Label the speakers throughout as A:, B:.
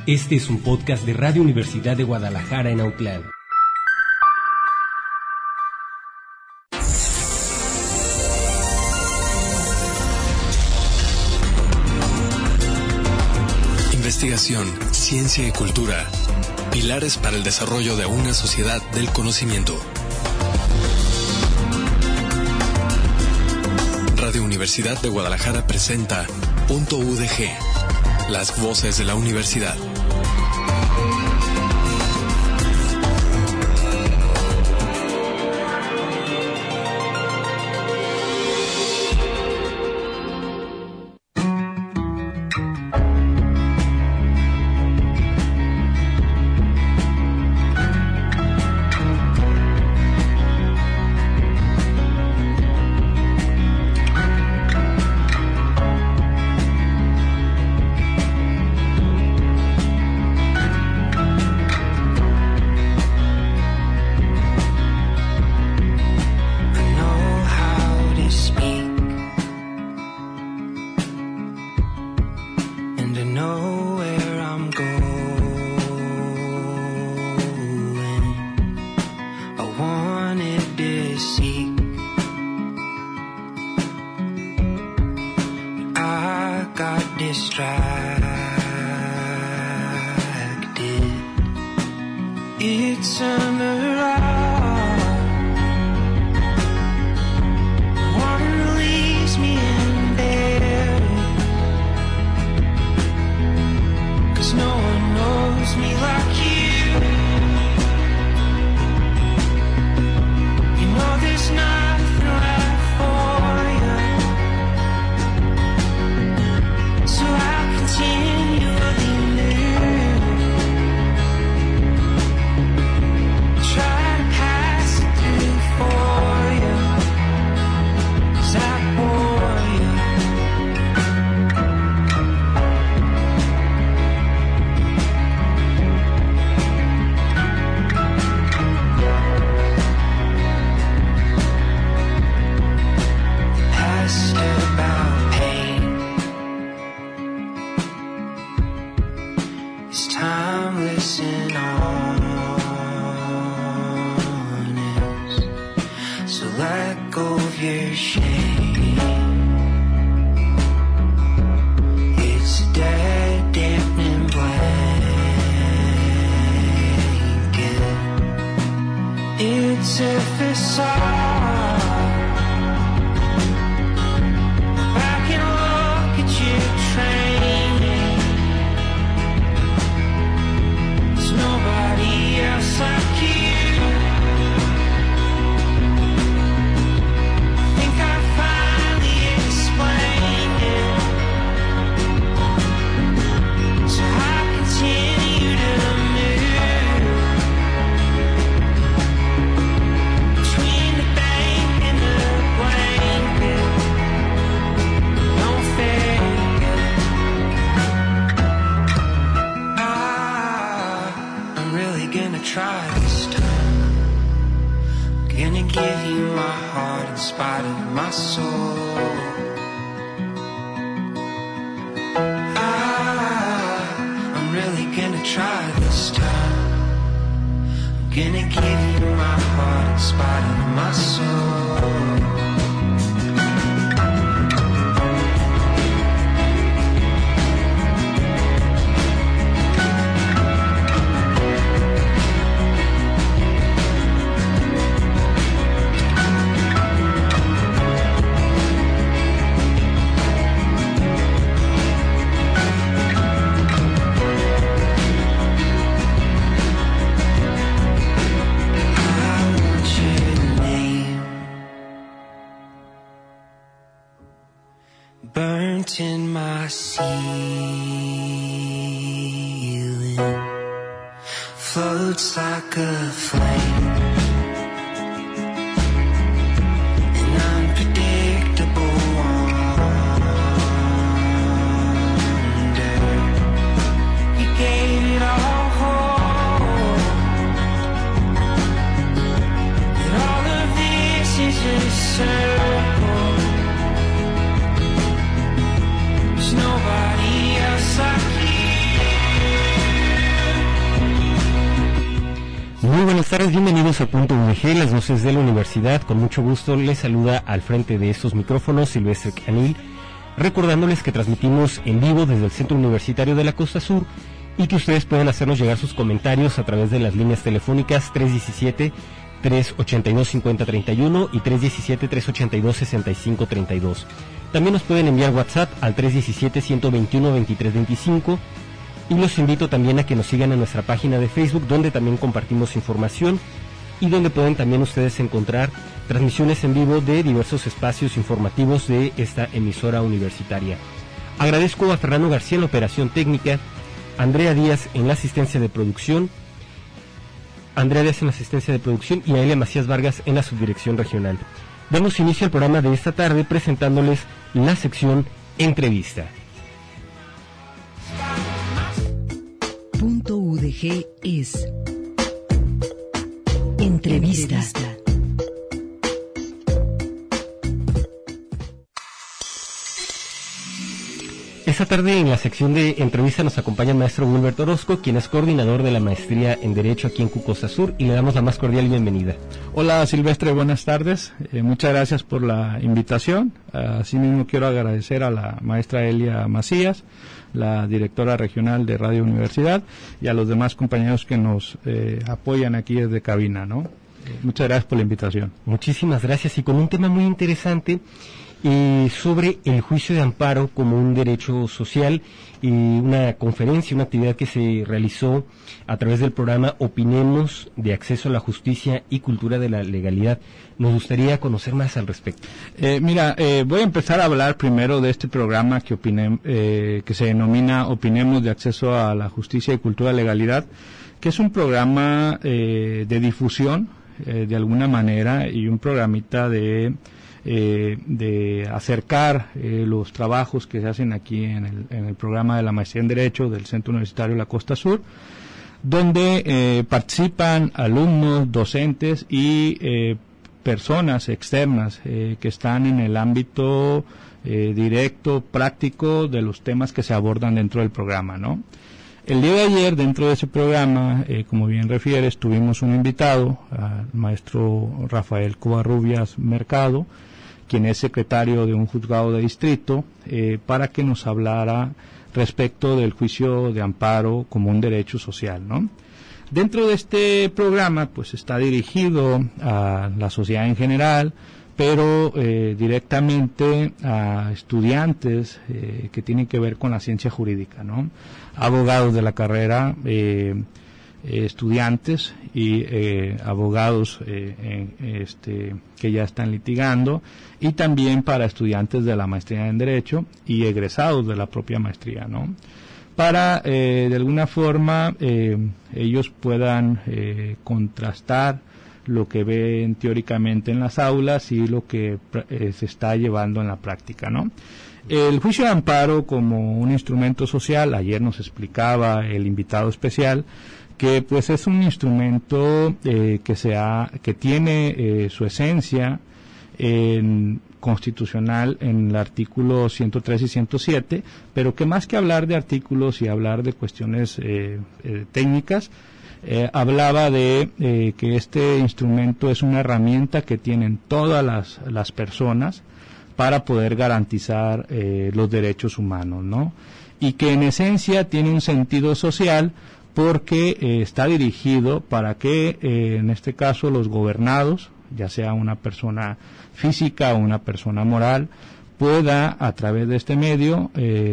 A: Este es un podcast de Radio Universidad de Guadalajara en Autlán.
B: Investigación, ciencia y cultura. Pilares para el desarrollo de una sociedad del conocimiento. Radio Universidad de Guadalajara presenta .udg, las voces de la universidad.
C: Nobody else like you.
A: tardes, bienvenidos a Punto UDG, las voces de la universidad. Con mucho gusto les saluda al frente de estos micrófonos Silvestre Canil, recordándoles que transmitimos en vivo desde el Centro Universitario de la Costa Sur y que ustedes pueden hacernos llegar sus comentarios a través de las líneas telefónicas 317-382-5031 y 317-382-6532. También nos pueden enviar WhatsApp al 317-121-2325. Y los invito también a que nos sigan en nuestra página de Facebook, donde también compartimos información y donde pueden también ustedes encontrar transmisiones en vivo de diversos espacios informativos de esta emisora universitaria. Agradezco a Fernando García en la operación técnica, Andrea Díaz en la asistencia de producción, y a Elia Macías Vargas en la subdirección regional. Damos inicio al programa de esta tarde presentándoles la sección Entrevista.
C: Punto UDG es Entrevista.
A: Esta tarde en la sección de entrevista nos acompaña el maestro Wilbert Orozco, quien es coordinador de la maestría en Derecho aquí en Costa Sur, y le damos la más cordial bienvenida.
D: Hola Silvestre, buenas tardes. Muchas gracias por la invitación. Asimismo quiero agradecer a la maestra Elia Macías, la directora regional de Radio Universidad, y a los demás compañeros que nos apoyan aquí desde cabina, ¿no? Muchas gracias por la invitación.
A: Muchísimas gracias, y con un tema muy interesante sobre el juicio de amparo como un derecho social, y una conferencia, una actividad que se realizó a través del programa Opinemos, de acceso a la justicia y cultura de la legalidad. Nos gustaría conocer más al respecto.
D: Voy a empezar a hablar primero de este programa que se denomina Opinemos, de acceso a la justicia y cultura de la legalidad, que es un programa de difusión de alguna manera, y un programita de acercar los trabajos que se hacen aquí en el programa de la maestría en Derecho del Centro Universitario de la Costa Sur, donde participan alumnos, docentes y personas externas que están en el ámbito directo, práctico de los temas que se abordan dentro del programa, ¿no? El día de ayer, dentro de ese programa, como bien refieres, tuvimos un invitado, al maestro Rafael Covarrubias Mercado, quien es secretario de un juzgado de distrito, para que nos hablara respecto del juicio de amparo como un derecho social, ¿no? Dentro de este programa, pues está dirigido a la sociedad en general, pero directamente a estudiantes que tienen que ver con la ciencia jurídica, ¿no? Abogados de la carrera, estudiantes y abogados que ya están litigando, y también para estudiantes de la maestría en Derecho y egresados de la propia maestría, ¿no? Para de alguna forma ellos puedan contrastar lo que ven teóricamente en las aulas y lo que se está llevando en la práctica, ¿no? El juicio de amparo como un instrumento social, ayer nos explicaba el invitado especial, que pues es un instrumento que tiene su esencia constitucional en el artículo 103 y 107, pero que más que hablar de artículos y hablar de cuestiones técnicas, hablaba de que este instrumento es una herramienta que tienen todas las personas para poder garantizar los derechos humanos, ¿no? Y que en esencia tiene un sentido social, porque está dirigido para que, en este caso, los gobernados, ya sea una persona física o una persona moral, pueda, a través de este medio,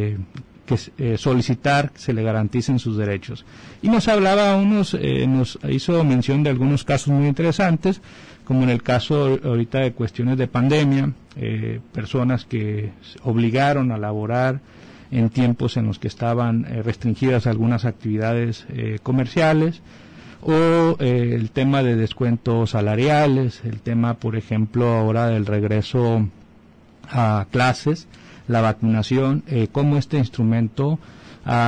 D: solicitar que se le garanticen sus derechos. Y nos hablaba nos hizo mención de algunos casos muy interesantes, como en el caso ahorita de cuestiones de pandemia, personas que obligaron a laborar en tiempos en los que estaban restringidas algunas actividades comerciales, o el tema de descuentos salariales, el tema, por ejemplo, ahora del regreso a clases, la vacunación, cómo este instrumento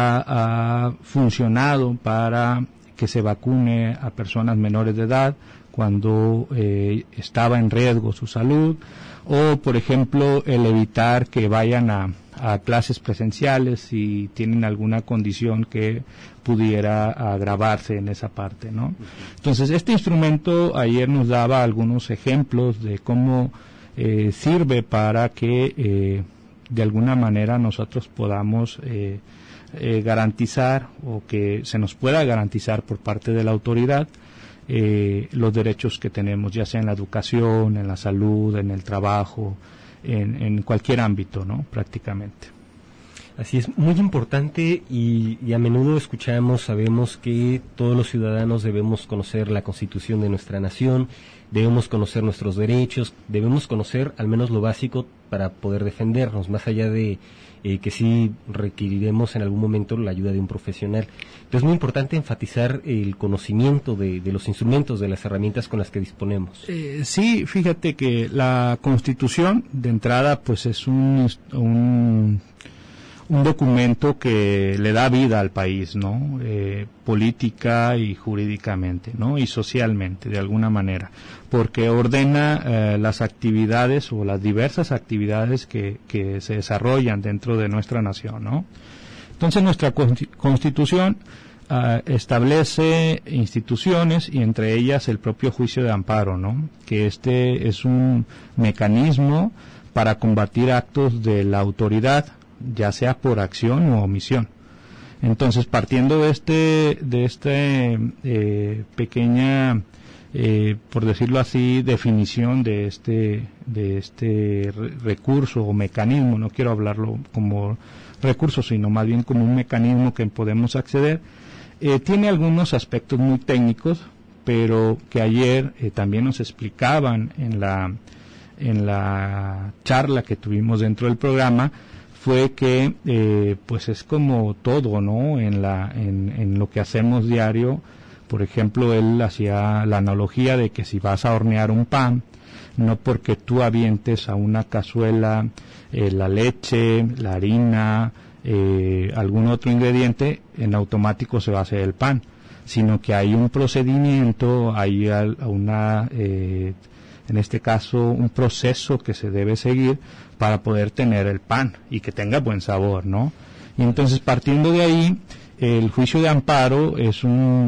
D: ha funcionado para que se vacune a personas menores de edad, cuando estaba en riesgo su salud, o por ejemplo el evitar que vayan a clases presenciales si tienen alguna condición que pudiera agravarse en esa parte, ¿no? Entonces este instrumento ayer nos daba algunos ejemplos de cómo sirve para que de alguna manera nosotros podamos garantizar, o que se nos pueda garantizar por parte de la autoridad los derechos que tenemos, ya sea en la educación, en la salud, en el trabajo, en cualquier ámbito, ¿no? Prácticamente.
A: Así es, muy importante, y a menudo sabemos que todos los ciudadanos debemos conocer la Constitución de nuestra nación, debemos conocer nuestros derechos, debemos conocer al menos lo básico para poder defendernos, más allá de que sí requeriremos en algún momento la ayuda de un profesional. Pero es muy importante enfatizar el conocimiento de los instrumentos, de las herramientas con las que disponemos.
D: Sí, fíjate que la Constitución, de entrada, pues es un documento que le da vida al país, ¿no? Política y jurídicamente, ¿no? Y socialmente, de alguna manera, porque ordena las actividades o las diversas actividades que se desarrollan dentro de nuestra nación, ¿no? Entonces nuestra Constitución establece instituciones, y entre ellas el propio juicio de amparo, ¿no? Que este es un mecanismo para combatir actos de la autoridad, ya sea por acción u omisión. Entonces, partiendo de pequeña, por decirlo así, definición de este recurso o mecanismo, no quiero hablarlo como recurso, sino más bien como un mecanismo que podemos acceder, tiene algunos aspectos muy técnicos, pero que ayer también nos explicaban en la charla que tuvimos dentro del programa, fue que pues es como todo, ¿no? En lo que hacemos diario. Por ejemplo, él hacía la analogía de que si vas a hornear un pan, no porque tú avientes a una cazuela la leche, la harina, algún otro ingrediente, en automático se va a hacer el pan, sino que hay un procedimiento, hay en este caso un proceso que se debe seguir para poder tener el pan y que tenga buen sabor, ¿no? Y entonces, partiendo de ahí, el juicio de amparo es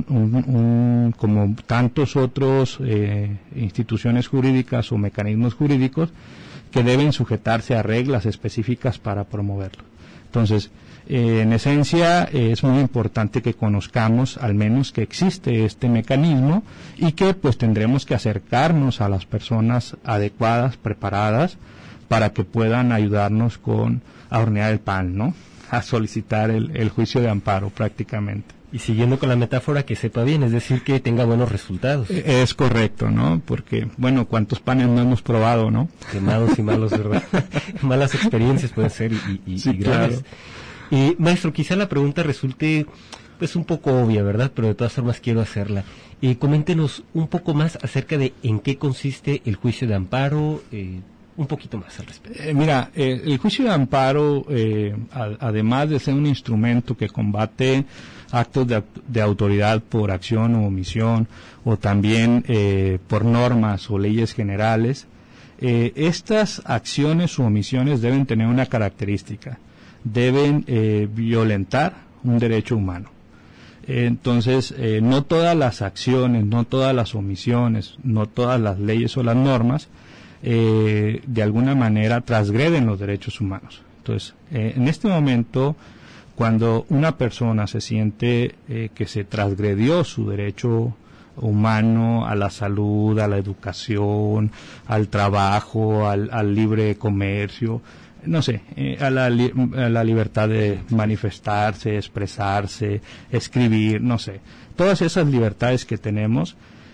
D: como tantos otros instituciones jurídicas o mecanismos jurídicos que deben sujetarse a reglas específicas para promoverlo. Entonces, en esencia, es muy importante que conozcamos al menos que existe este mecanismo, y que pues tendremos que acercarnos a las personas adecuadas, preparadas, para que puedan ayudarnos a hornear el pan, ¿no? A solicitar el juicio de amparo prácticamente.
A: Y siguiendo con la metáfora, que sepa bien, es decir, que tenga buenos resultados.
D: Es correcto, ¿no? Porque, bueno, ¿cuántos panes no hemos probado, no?
A: Quemados y malos, ¿verdad? Malas experiencias pueden ser y
D: sí,
A: graves.
D: Claro.
A: Maestro, quizá la pregunta resulte pues un poco obvia, ¿verdad? Pero de todas formas quiero hacerla. Coméntenos un poco más acerca de en qué consiste el juicio de amparo, un poquito más al respecto.
D: Mira, el juicio de amparo, además de ser un instrumento que combate actos de autoridad por acción o omisión, o también por normas o leyes generales, estas acciones u omisiones deben tener una característica: deben violentar un derecho humano. Entonces, no todas las acciones, no todas las omisiones, no todas las leyes o las normas de alguna manera transgreden los derechos humanos. Entonces, en este momento, cuando una persona se siente que se transgredió su derecho humano a la salud, a la educación, al trabajo, al libre comercio, no sé, a la libertad de manifestarse, expresarse, escribir, no sé, todas esas libertades que tenemos,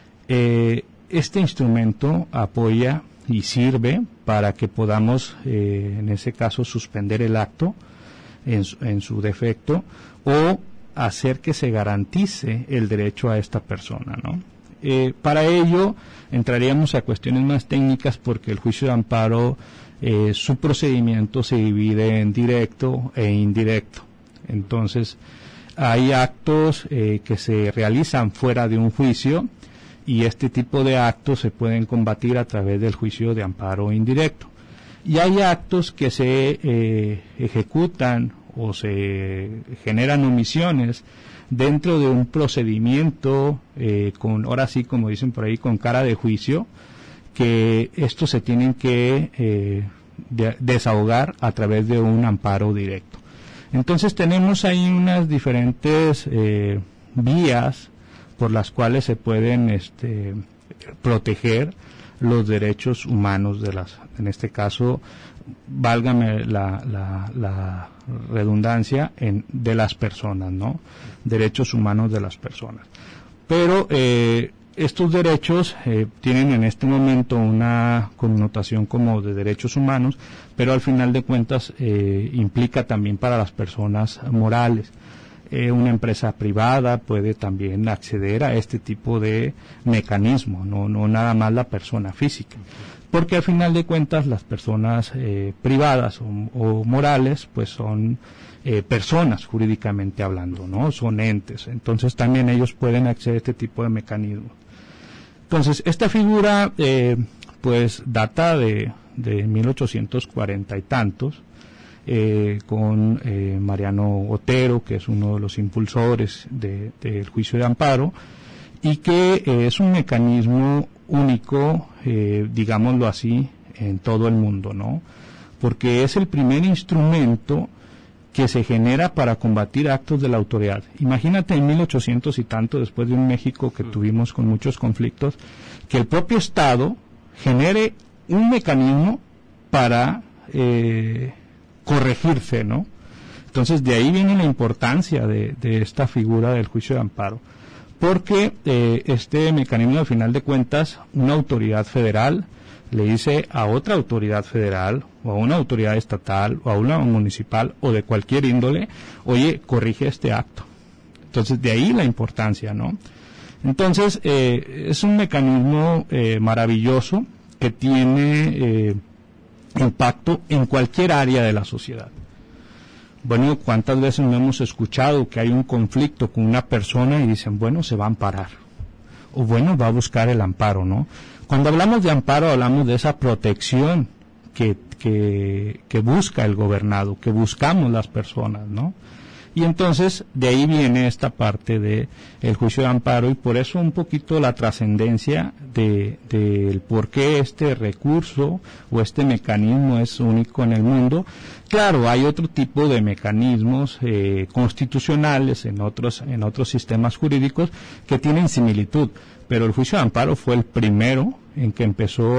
D: este instrumento apoya y sirve para que podamos, en ese caso, suspender el acto en su defecto, o hacer que se garantice el derecho a esta persona, ¿no? Para ello entraríamos a cuestiones más técnicas, porque el juicio de amparo, su procedimiento se divide en directo e indirecto. Entonces, hay actos que se realizan fuera de un juicio, y este tipo de actos se pueden combatir a través del juicio de amparo indirecto. Y hay actos que se ejecutan o se generan omisiones dentro de un procedimiento ahora sí, como dicen por ahí, con cara de juicio, que estos se tienen que desahogar a través de un amparo directo. Entonces tenemos ahí unas diferentes vías por las cuales se pueden proteger los derechos humanos en este caso, válgame la redundancia, de las personas, ¿no? Derechos humanos de las personas. Pero estos derechos tienen en este momento una connotación como de derechos humanos, pero al final de cuentas implica también para las personas morales. Una empresa privada puede también acceder a este tipo de mecanismo, no nada más la persona física, porque al final de cuentas las personas privadas o morales pues son personas jurídicamente hablando, ¿no? Son entes, entonces también ellos pueden acceder a este tipo de mecanismos. Entonces esta figura pues data de 1840 y tantos, con Mariano Otero, que es uno de los impulsores del juicio de amparo, y que es un mecanismo único, digámoslo así, en todo el mundo, ¿no? Porque es el primer instrumento que se genera para combatir actos de la autoridad. Imagínate en 1800 y tanto, después de un México que tuvimos con muchos conflictos, que el propio Estado genere un mecanismo para corregirse, ¿no? Entonces de ahí viene la importancia de esta figura del juicio de amparo, porque este mecanismo, al final de cuentas, una autoridad federal le dice a otra autoridad federal o a una autoridad estatal o a una municipal o de cualquier índole, oye, corrige este acto. Entonces de ahí la importancia, ¿no? Entonces es un mecanismo maravilloso que tiene impacto en cualquier área de la sociedad. Bueno, ¿cuántas veces no hemos escuchado que hay un conflicto con una persona y dicen, bueno, se va a amparar? O bueno, va a buscar el amparo, ¿no? Cuando hablamos de amparo, hablamos de esa protección que busca el gobernado, que buscamos las personas, ¿no? Y entonces, de ahí viene esta parte de el juicio de amparo, y por eso un poquito la trascendencia del por qué este recurso o este mecanismo es único en el mundo. Claro, hay otro tipo de mecanismos constitucionales en otros sistemas jurídicos que tienen similitud, pero el juicio de amparo fue el primero en que empezó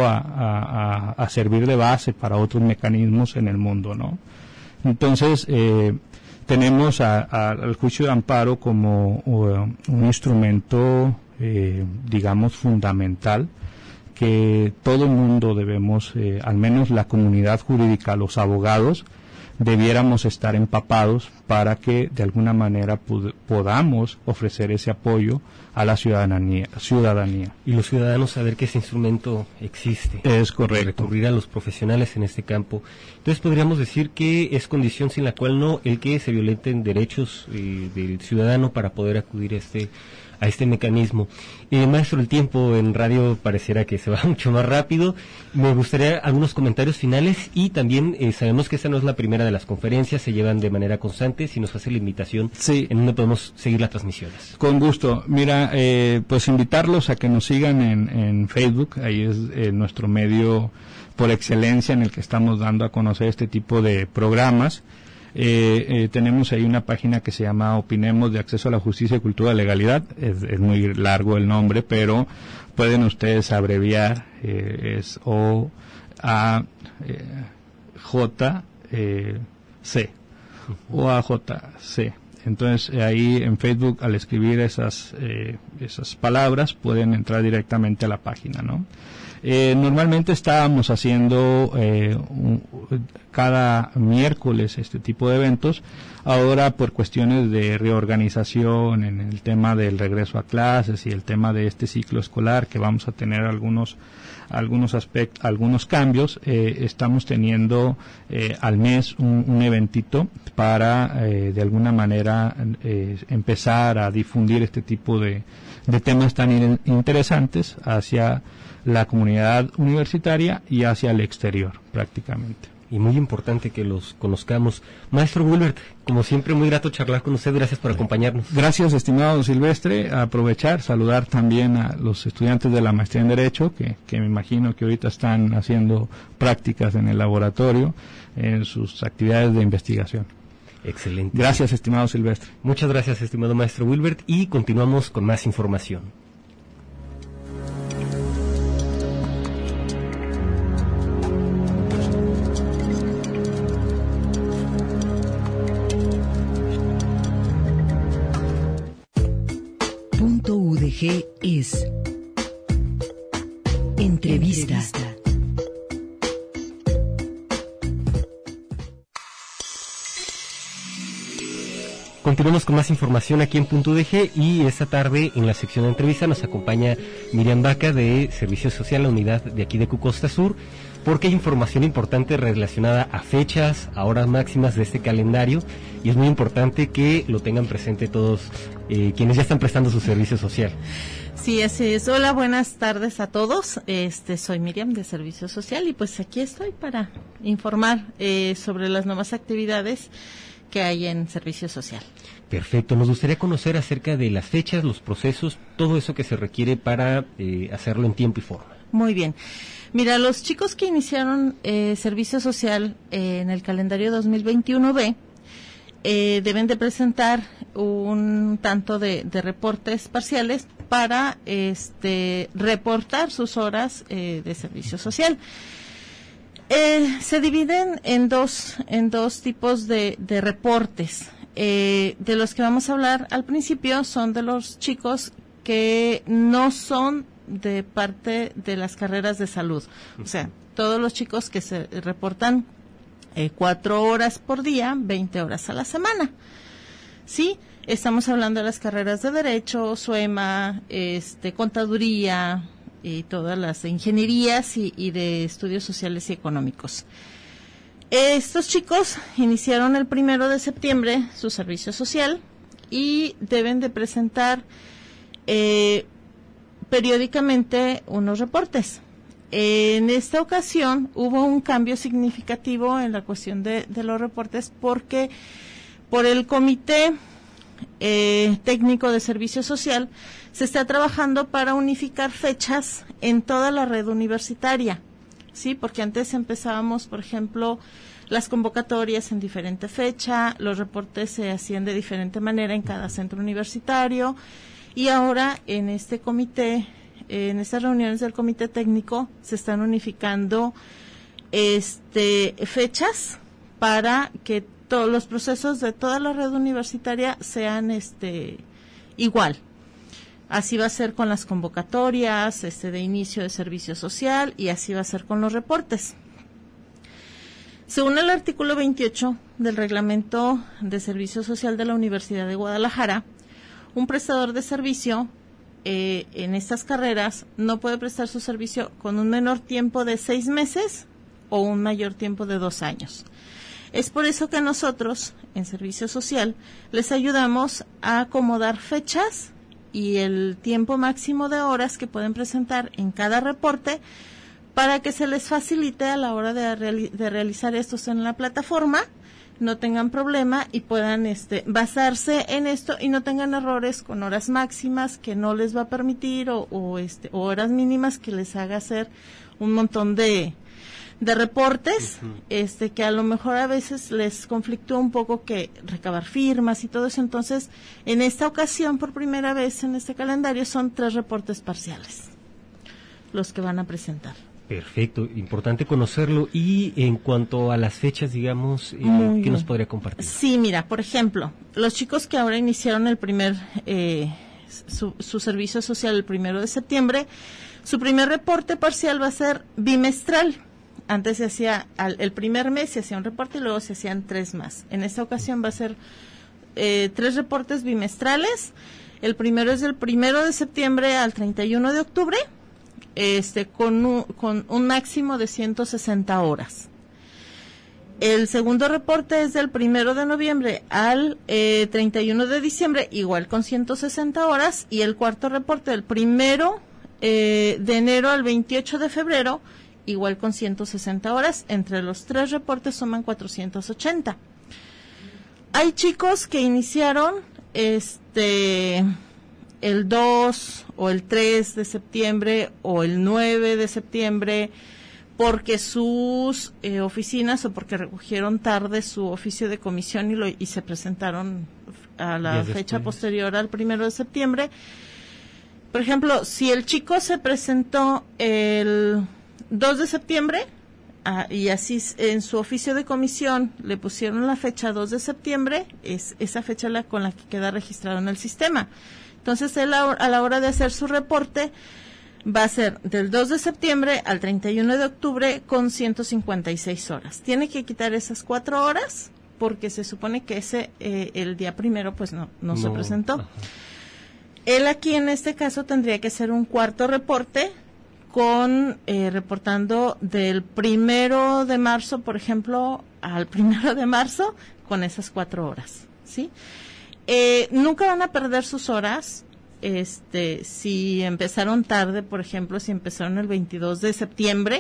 D: a servir de base para otros mecanismos en el mundo, ¿no? Entonces, tenemos al juicio de amparo como un instrumento, digamos, fundamental, que todo el mundo debemos, al menos la comunidad jurídica, los abogados, debiéramos estar empapados para que de alguna manera podamos ofrecer ese apoyo a la ciudadanía.
A: Y los ciudadanos saber que ese instrumento existe.
D: Es correcto.
A: Recurrir a los profesionales en este campo. Entonces podríamos decir que es condición sin la cual no el que se violenten derechos del ciudadano para poder acudir a este mecanismo. Maestro, el tiempo en radio pareciera que se va mucho más rápido. Me gustaría algunos comentarios finales y también sabemos que esta no es la primera de las conferencias, se llevan de manera constante. Si nos hace la invitación,
D: sí,
A: en donde podemos seguir las transmisiones.
D: Con gusto. Mira, pues invitarlos a que nos sigan en Facebook, ahí es nuestro medio por excelencia en el que estamos dando a conocer este tipo de programas. Tenemos ahí una página que se llama Opinemos, de Acceso a la Justicia y Cultura de Legalidad. Es muy largo el nombre, pero pueden ustedes abreviar, es OAJC, OAJC. Entonces ahí en Facebook, al escribir esas palabras, pueden entrar directamente a la página, ¿no? Normalmente estábamos haciendo cada miércoles este tipo de eventos. Ahora, por cuestiones de reorganización en el tema del regreso a clases y el tema de este ciclo escolar, que vamos a tener algunos algunos cambios, estamos teniendo al mes un eventito para de alguna manera empezar a difundir este tipo de temas tan interesantes hacia la comunidad universitaria y hacia el exterior prácticamente.
A: Y muy importante que los conozcamos. Maestro Wilbert, como siempre, muy grato charlar con usted. Gracias por acompañarnos.
D: Gracias, estimado Silvestre. Aprovechar, saludar también a los estudiantes de la maestría en Derecho, que me imagino que ahorita están haciendo prácticas en el laboratorio, en sus actividades de investigación.
A: Excelente.
D: Gracias, estimado Silvestre.
A: Muchas gracias, estimado maestro Wilbert, y continuamos con más información.
C: UDG es Entrevista.
A: Continuamos con más información aquí en Punto UDG y esta tarde en la sección de entrevista nos acompaña Miriam Vaca de Servicio Social, la unidad de aquí de Costa Sur, porque hay información importante relacionada a fechas, a horas máximas de este calendario y es muy importante que lo tengan presente todos quienes ya están prestando su servicio social.
E: Sí, así es. Hola, buenas tardes a todos. Soy Miriam de Servicio Social y pues aquí estoy para informar sobre las nuevas actividades que hay en Servicio Social.
A: Perfecto. Nos gustaría conocer acerca de las fechas, los procesos, todo eso que se requiere para hacerlo en tiempo y forma.
E: Muy bien. Mira, los chicos que iniciaron Servicio Social en el calendario 2021B deben de presentar un tanto de reportes parciales para reportar sus horas de Servicio Social. Se dividen en dos tipos de reportes. De los que vamos a hablar al principio son de los chicos que no son de parte de las carreras de salud. O sea, todos los chicos que se reportan 4 horas por día, 20 horas a la semana. ¿Sí? Estamos hablando de las carreras de Derecho, SUEMA, Contaduría, y todas las ingenierías y de estudios sociales y económicos. Estos chicos iniciaron el 1 de septiembre su servicio social y deben de presentar periódicamente unos reportes. En esta ocasión hubo un cambio significativo en la cuestión de los reportes porque por el Comité Técnico de Servicio Social se está trabajando para unificar fechas en toda la red universitaria, ¿sí? Porque antes empezábamos, por ejemplo, las convocatorias en diferente fecha, los reportes se hacían de diferente manera en cada centro universitario y ahora en este comité, en estas reuniones del Comité Técnico se están unificando fechas para que todos los procesos de toda la red universitaria sean igual. Así va a ser con las convocatorias de inicio de servicio social y así va a ser con los reportes. Según el artículo 28 del Reglamento de Servicio Social de la Universidad de Guadalajara, un prestador de servicio en estas carreras no puede prestar su servicio con un menor tiempo de 6 meses o un mayor tiempo de 2 años. Es por eso que nosotros, en Servicio Social, les ayudamos a acomodar fechas y el tiempo máximo de horas que pueden presentar en cada reporte para que se les facilite a la hora de realizar estos en la plataforma, no tengan problema y puedan basarse en esto y no tengan errores con horas máximas que no les va a permitir o horas mínimas que les haga hacer un montón de reportes, que a lo mejor a veces les conflictúa un poco que recabar firmas y todo eso. Entonces, en esta ocasión, por primera vez en este calendario, son 3 reportes parciales los que van a presentar.
A: Perfecto, importante conocerlo. Y en cuanto a las fechas, digamos, ¿qué nos podría compartir?
E: Sí, mira, por ejemplo, los chicos que ahora iniciaron el su servicio social el 1 de septiembre, su primer reporte parcial va a ser bimestral. Antes se hacía, el primer mes se hacía un reporte y luego se hacían 3 más. En esta ocasión va a ser 3 reportes bimestrales. El primero es del 1 de septiembre al 31 de octubre. con un máximo de 160 horas. El segundo reporte es del 1 de noviembre al 31 de diciembre, igual con 160 horas, y el cuarto reporte del 1 de enero al 28 de febrero, igual con 160 horas. Entre los tres reportes suman 480. Hay chicos que iniciaron el 2 o el 3 de septiembre o el 9 de septiembre porque sus oficinas o porque recogieron tarde su oficio de comisión y se presentaron a la fecha posterior al 1 de septiembre. Por ejemplo, si el chico se presentó el 2 de septiembre y así en su oficio de comisión le pusieron la fecha 2 de septiembre, es esa fecha con la que queda registrado en el sistema. Entonces, él a la hora de hacer su reporte va a ser del 2 de septiembre al 31 de octubre con 156 horas. Tiene que quitar esas 4 horas porque se supone que el día 1 pues no se presentó. Ajá. Él aquí en este caso tendría que hacer un cuarto reporte reportando del 1 de marzo, por ejemplo, al 1 de marzo con esas 4 horas, ¿sí? Nunca van a perder sus horas. Si empezaron tarde, por ejemplo, si empezaron el 22 de septiembre,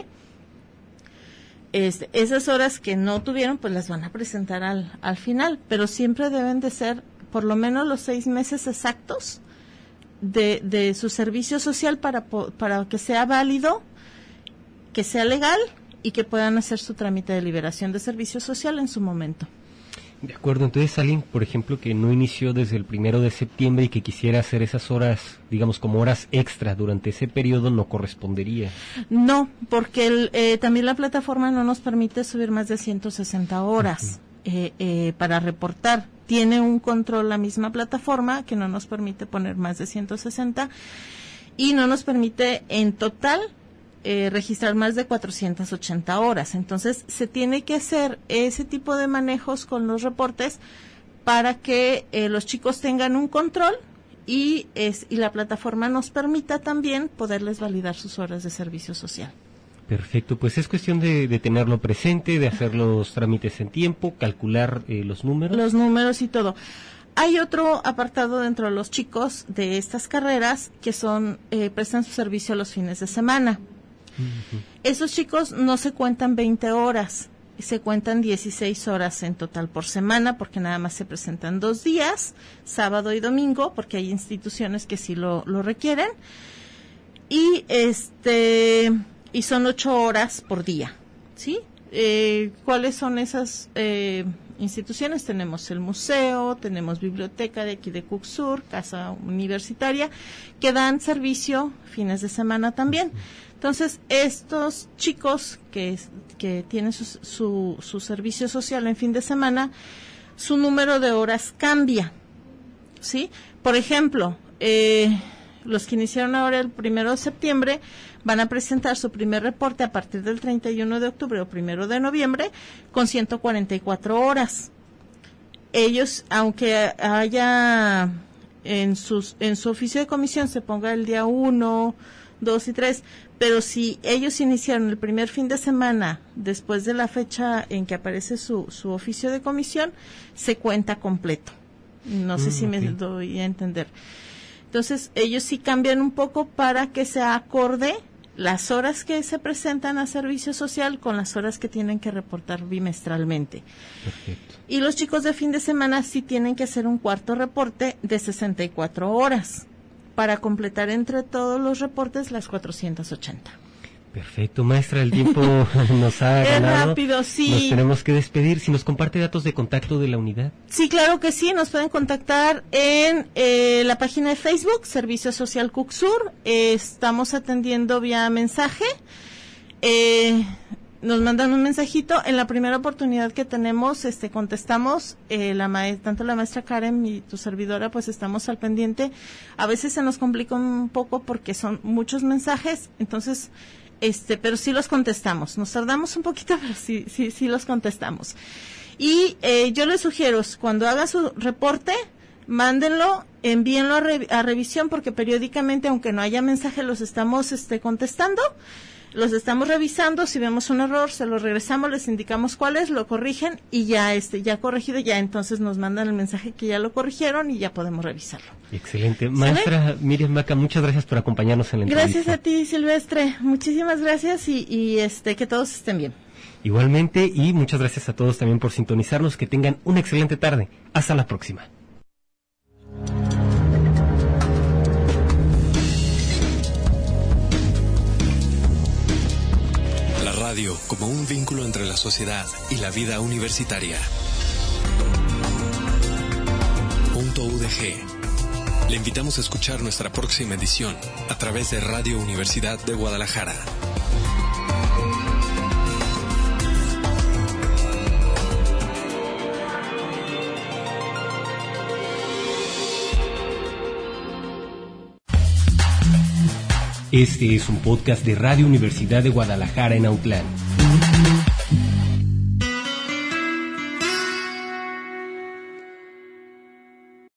E: esas horas que no tuvieron, pues las van a presentar al final, pero siempre deben de ser por lo menos los 6 meses exactos de su servicio social para que sea válido, que sea legal y que puedan hacer su trámite de liberación de servicio social en su momento.
A: De acuerdo, entonces alguien, por ejemplo, que no inició desde el 1 de septiembre y que quisiera hacer esas horas, digamos, como horas extra durante ese periodo, no correspondería.
E: No, porque también la plataforma no nos permite subir más de 160 horas para reportar. Tiene un control la misma plataforma que no nos permite poner más de 160 y no nos permite en total registrar más de 480 horas. Entonces, se tiene que hacer ese tipo de manejos con los reportes para que los chicos tengan un control y la plataforma nos permita también poderles validar sus horas de servicio social.
A: Perfecto, pues es cuestión de tenerlo presente, de hacer los trámites en tiempo, calcular los números.
E: Los números y todo. Hay otro apartado dentro de los chicos de estas carreras que prestan su servicio los fines de semana. Uh-huh. Esos chicos no se cuentan 20 horas, se cuentan 16 horas en total por semana, porque nada más se presentan 2 días, sábado y domingo, porque hay instituciones que sí lo requieren, y son 8 horas por día, ¿sí? ¿Cuáles son esas instituciones? Tenemos el museo, tenemos biblioteca de aquí de Cucsur, casa universitaria, que dan servicio fines de semana también. Entonces, estos chicos que tienen su servicio social en fin de semana, su número de horas cambia, ¿sí? Por ejemplo, los que iniciaron ahora el 1 de septiembre van a presentar su primer reporte a partir del 31 de octubre o 1 de noviembre con 144 horas. Ellos, aunque haya en su oficio de comisión se ponga el día 1, 2 y 3, pero si ellos iniciaron el primer fin de semana después de la fecha en que aparece su oficio de comisión, se cuenta completo. No sé si me doy a entender. Entonces, ellos sí cambian un poco para que se acorde las horas que se presentan a servicio social con las horas que tienen que reportar bimestralmente.
A: Perfecto.
E: Y los chicos de fin de semana sí tienen que hacer un cuarto reporte de 64 horas para completar entre todos los reportes las 480.
A: Perfecto, maestra, el tiempo nos ha ganado.
E: Es rápido, sí.
A: Nos tenemos que despedir. Si nos comparte datos de contacto de la unidad.
E: Sí, claro que sí. Nos pueden contactar en la página de Facebook, Servicio Social Cucsur. Estamos atendiendo vía mensaje. Nos mandan un mensajito. En la primera oportunidad que tenemos, contestamos. Tanto la maestra Karen y tu servidora, pues estamos al pendiente. A veces se nos complica un poco porque son muchos mensajes. Entonces, pero sí los contestamos. Nos tardamos un poquito, pero sí los contestamos. Y yo les sugiero, cuando haga su reporte, mándenlo, envíenlo a revisión, porque periódicamente, aunque no haya mensaje, los estamos contestando, los estamos revisando. Si vemos un error, se lo regresamos, les indicamos cuál es, lo corrigen y ya corregido, ya entonces nos mandan el mensaje que ya lo corrigieron y ya podemos revisarlo.
A: Excelente. Maestra Miriam Maca, muchas gracias por acompañarnos en la entrevista.
E: Gracias a ti, Silvestre. Muchísimas gracias y que todos estén bien.
A: Igualmente, y muchas gracias a todos también por sintonizarnos. Que tengan una excelente tarde. Hasta la próxima.
B: La radio como un vínculo entre la sociedad y la vida universitaria. .udg. Le invitamos a escuchar nuestra próxima edición a través de Radio Universidad de Guadalajara.
A: Este es un podcast de Radio Universidad de Guadalajara en Autlán.